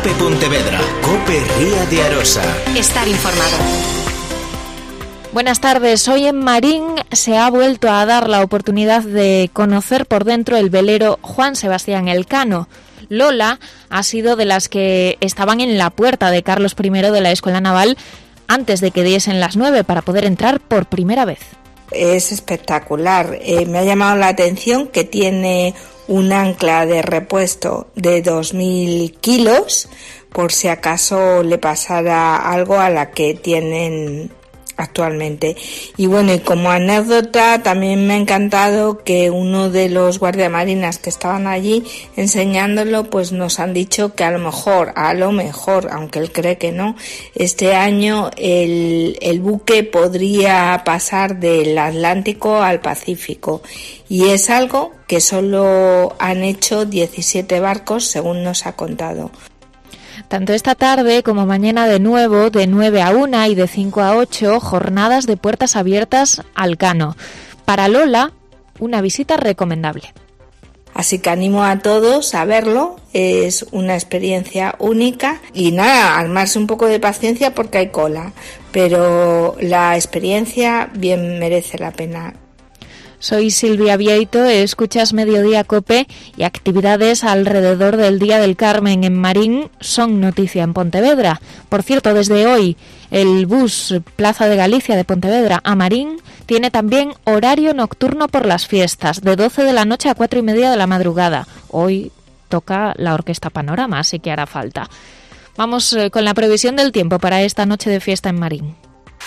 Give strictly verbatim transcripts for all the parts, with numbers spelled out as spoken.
COPE Pontevedra, COPE Ría de Arosa. Estar informado. Buenas tardes. Hoy en Marín se ha vuelto a dar la oportunidad de conocer por dentro el velero Juan Sebastián Elcano. Lola ha sido de las que estaban en la puerta de Carlos primero de la Escuela Naval antes de que diesen las nueve para poder entrar por primera vez. Es espectacular. Eh, me ha llamado la atención que tiene un ancla de repuesto de dos mil kilos por si acaso le pasara algo a la que tienen actualmente. Y bueno, y como anécdota también me ha encantado que uno de los guardiamarinas que estaban allí enseñándolo, pues nos han dicho que a lo mejor, a lo mejor, aunque él cree que no, este año el, el buque podría pasar del Atlántico al Pacífico, y es algo que solo han hecho diecisiete barcos, según nos ha contado. Tanto esta tarde como mañana de nuevo, de nueve a una y de cinco a ocho, jornadas de puertas abiertas al Cano. Para Lola, una visita recomendable. Así que animo a todos a verlo, es una experiencia única y nada, armarse un poco de paciencia porque hay cola, pero la experiencia bien merece la pena. Soy Silvia Vieito, escuchas Mediodía COPE y actividades alrededor del Día del Carmen en Marín son noticia en Pontevedra. Por cierto, desde hoy el bus Plaza de Galicia de Pontevedra a Marín tiene también horario nocturno por las fiestas, de doce de la noche a cuatro y media de la madrugada. Hoy toca la Orquesta Panorama, así que hará falta. Vamos eh, con la previsión del tiempo para esta noche de fiesta en Marín.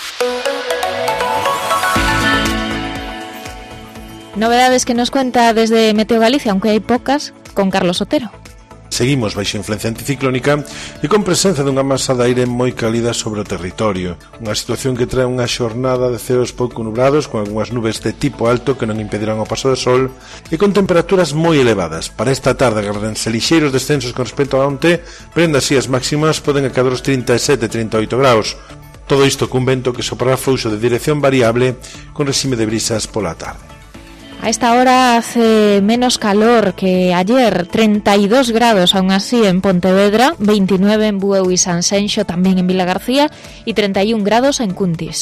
Novedades que nos cuenta desde Meteo Galicia, aunque hai pocas, con Carlos Otero. Seguimos baixo influencia anticiclónica e con presenza dunha masa de aire moi cálida sobre o territorio. Unha situación que trae unha xornada de ceos pouco nublados con algunhas nubes de tipo alto que non impedirán o paso do sol e con temperaturas moi elevadas. Para esta tarde agardanse lixeiros descensos con respecto a onte, pero así as máximas poden acadar os trinta e sete a trinta e oito graus. Todo isto cun vento que soprará fluxo de dirección variable con regime de brisas pola tarde. A esta hora hace menos calor que ayer, treinta y dos grados aún así en Pontevedra, veintinueve en Bueu y Sanxenxo, también en Vilagarcía, y treinta y un grados en Cuntis.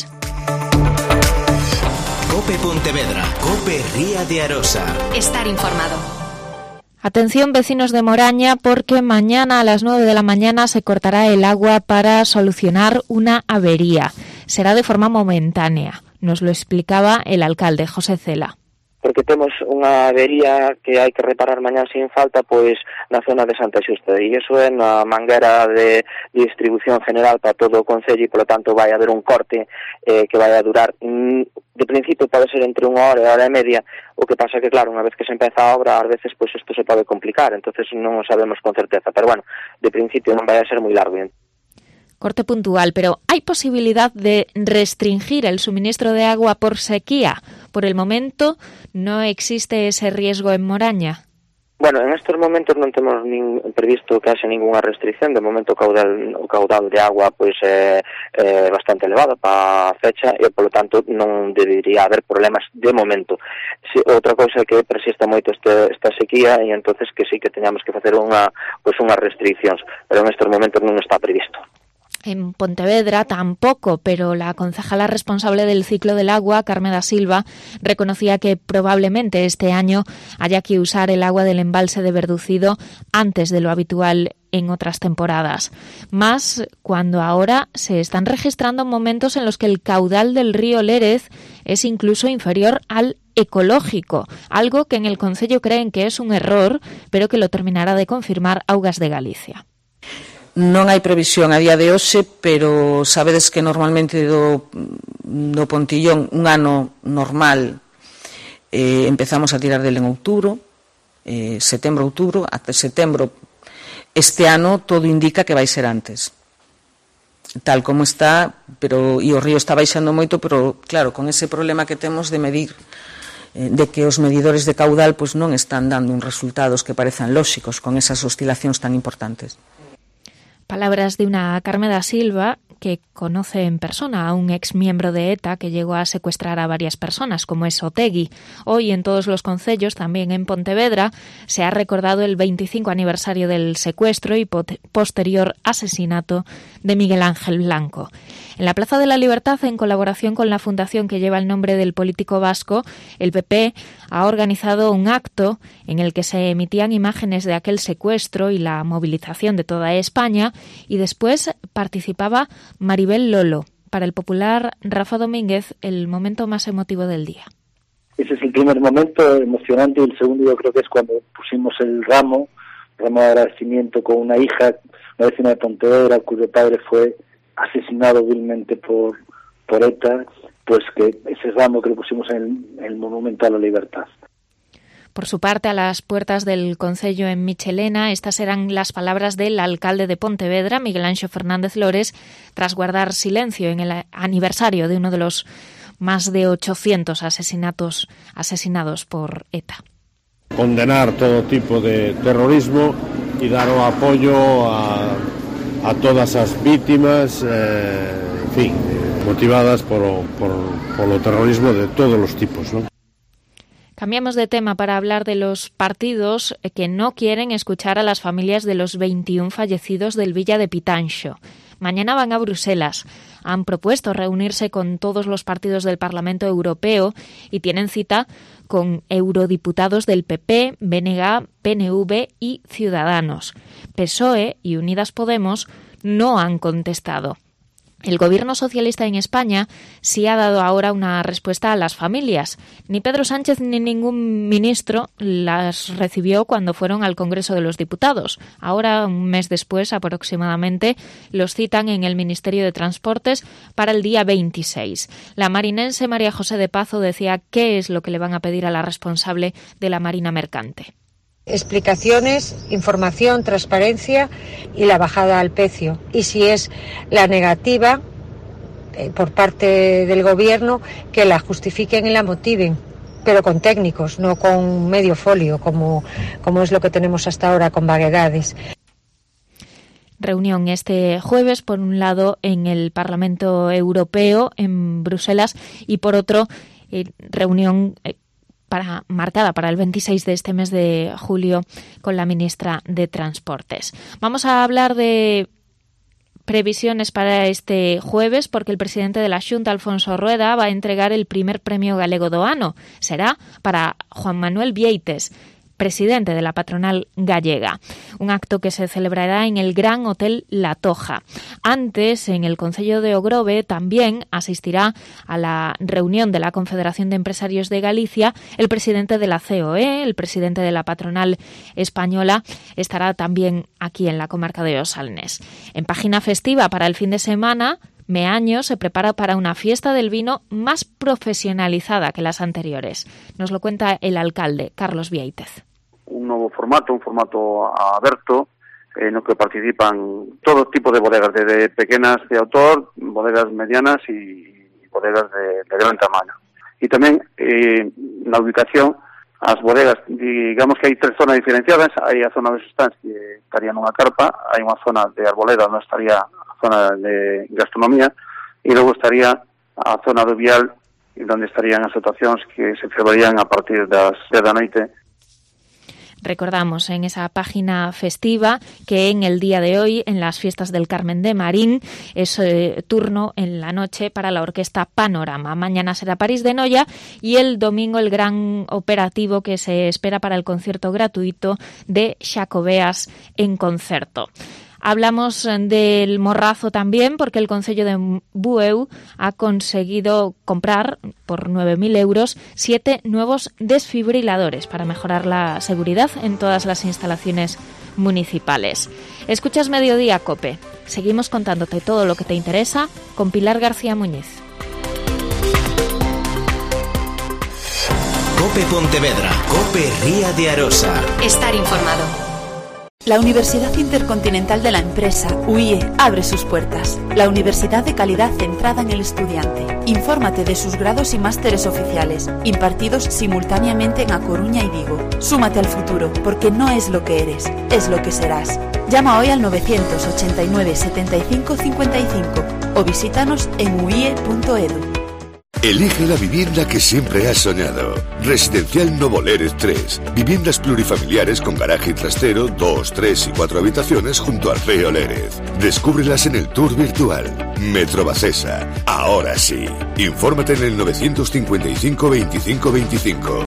COPE Pontevedra, COPE Ría de Arosa. Estar informado. Atención vecinos de Moraña, porque mañana a las nueve de la mañana se cortará el agua para solucionar una avería. Será de forma momentánea, nos lo explicaba el alcalde José Cela. Porque temos unha avería que hai que reparar mañá sin falta pois na zona de Santa Xusta, e iso é na manguera de distribución general para todo o concello, e polo tanto vai haber un corte eh, que vai a durar, de principio pode ser entre unha hora e hora e media, o que pasa que claro, unha vez que se empeza a obra, ás veces pois isto se pode complicar, entonces non o sabemos con certeza, pero bueno, de principio non vai a ser moi largo. Corte puntual, pero ¿hay posibilidad de restringir el suministro de agua por sequía? Por el momento, ¿no existe ese riesgo en Moraña? Bueno, en estos momentos non temos nin previsto que haxe ninguna restricción. De momento o caudal, o caudal de agua pois é, é bastante elevado para a fecha e, polo tanto, non debería haber problemas de momento. Si, outra cousa é que persista moito este, esta sequía e entonces que sí que teñamos que facer unha, pois unhas restriccións, pero en estos momentos non está previsto. En Pontevedra tampoco, pero la concejala responsable del ciclo del agua, Carmen da Silva, reconocía que probablemente este año haya que usar el agua del embalse de Verducido antes de lo habitual en otras temporadas. Más cuando ahora se están registrando momentos en los que el caudal del río Lérez es incluso inferior al ecológico, algo que en el concello creen que es un error, pero que lo terminará de confirmar Augas de Galicia. Non hai previsión a día de hoxe, pero sabedes que normalmente do, do Pontillón, un ano normal, eh, empezamos a tirar del en outubro, eh, setembro, outubro, até setembro. Este ano todo indica que vai ser antes, tal como está, pero e o río está baixando moito, pero claro, con ese problema que temos de medir, eh, de que os medidores de caudal pues, non están dando uns resultados que parezan lóxicos con esas oscilacións tan importantes. Palabras de una Carme da Silva que conoce en persona a un ex miembro de ETA que llegó a secuestrar a varias personas, como es Otegui. Hoy en todos los concellos, también en Pontevedra, se ha recordado el veinticinco aniversario del secuestro y posterior asesinato de Miguel Ángel Blanco. En la Plaza de la Libertad, en colaboración con la fundación que lleva el nombre del político vasco, el P P ha organizado un acto en el que se emitían imágenes de aquel secuestro y la movilización de toda España, y después participaba Maribel Lolo. Para el popular Rafa Domínguez, el momento más emotivo del día. Ese es el primer momento emocionante, y el segundo yo creo que es cuando pusimos el ramo, ramo de agradecimiento con una hija, una vecina de Pontevedra, cuyo padre fue asesinado vilmente por, por ETA, pues que ese ramo que le pusimos en el, en el Monumento a la Libertad. Por su parte, a las puertas del concello en Michelena, estas eran las palabras del alcalde de Pontevedra, Miguel Anxo Fernández Lores, tras guardar silencio en el aniversario de uno de los más de ochocientos asesinatos asesinados por ETA. Condenar todo tipo de terrorismo y dar o apoio a, a todas as vítimas, eh, en fin, motivadas por, por, por o terrorismo de todos os tipos, ¿no? Cambiamos de tema para hablar de los partidos que no quieren escuchar a las familias de los veintiún fallecidos del Villa de Pitanxo. Mañana van a Bruselas. Han propuesto reunirse con todos los partidos del Parlamento Europeo y tienen cita con eurodiputados del P P, B N G, P N V y Ciudadanos. P S O E y Unidas Podemos no han contestado. El gobierno socialista en España sí ha dado ahora una respuesta a las familias. Ni Pedro Sánchez ni ningún ministro las recibió cuando fueron al Congreso de los Diputados. Ahora, un mes después aproximadamente, los citan en el Ministerio de Transportes para el día veintiséis. La marinense María José de Pazo decía qué es lo que le van a pedir a la responsable de la Marina Mercante. Explicaciones, información, transparencia y la bajada al precio. Y si es la negativa eh, por parte del gobierno, que la justifiquen y la motiven, pero con técnicos, no con medio folio, como, como es lo que tenemos hasta ahora con vaguedades. Reunión este jueves, por un lado, en el Parlamento Europeo, en Bruselas, y por otro, eh, reunión Eh, Para, marcada para el veintiséis de este mes de julio con la ministra de Transportes. Vamos a hablar de previsiones para este jueves, porque el presidente de la Xunta, Alfonso Rueda, va a entregar el primer premio galego do ano. Será para Juan Manuel Vieites, presidente de la patronal gallega. Un acto que se celebrará en el Gran Hotel La Toja. Antes, en el concello de Ogrove, también asistirá a la reunión de la Confederación de Empresarios de Galicia el presidente de la C O E, el presidente de la patronal española, estará también aquí en la comarca de Osalnés. En página festiva para el fin de semana, Meaño se prepara para una fiesta del vino más profesionalizada que las anteriores. Nos lo cuenta el alcalde, Carlos Viéitez. Un novo formato, un formato aberto, eh, no que participan todo tipo de bodegas, desde pequenas de autor, bodegas medianas y bodegas de, de gran tamaño. Y tamén, eh, na ubicación, as bodegas, digamos que hai tres zonas diferenciadas. Hai a zona dos stands que estaría nunha carpa, hai unha zona de arboleda onde estaría a zona de gastronomía, e logo estaría a zona do vial, onde estarían as actuacións que se celebrarían a partir das dez da noite. Recordamos en esa página festiva que en el día de hoy, en las fiestas del Carmen de Marín, es eh, turno en la noche para la orquesta Panorama. Mañana será París de Noia y el domingo el gran operativo que se espera para el concierto gratuito de Xacobeas en concerto. Hablamos del Morrazo también, porque el concello de Bueu ha conseguido comprar por nueve mil euros siete nuevos desfibriladores para mejorar la seguridad en todas las instalaciones municipales. Escuchas Mediodía Cope. Seguimos contándote todo lo que te interesa con Pilar García Muñiz. Cope Pontevedra, Cope Ría de Arosa. Estar informado. La Universidad Intercontinental de la Empresa, U I E, abre sus puertas. La universidad de calidad centrada en el estudiante. Infórmate de sus grados y másteres oficiales, impartidos simultáneamente en A Coruña y Vigo. Súmate al futuro, porque no es lo que eres, es lo que serás. Llama hoy al novecientos ochenta y nueve setenta y cinco cincuenta y cinco o visítanos en u i e punto e d u. Elige la vivienda que siempre has soñado. Residencial Novo Lérez tres. Viviendas plurifamiliares con garaje y trastero, dos, tres y cuatro habitaciones junto al río Lérez. Descúbrelas en el tour virtual. Metro Bacesa. Ahora sí. Infórmate en el novecientos cincuenta y cinco veinticinco veinticinco.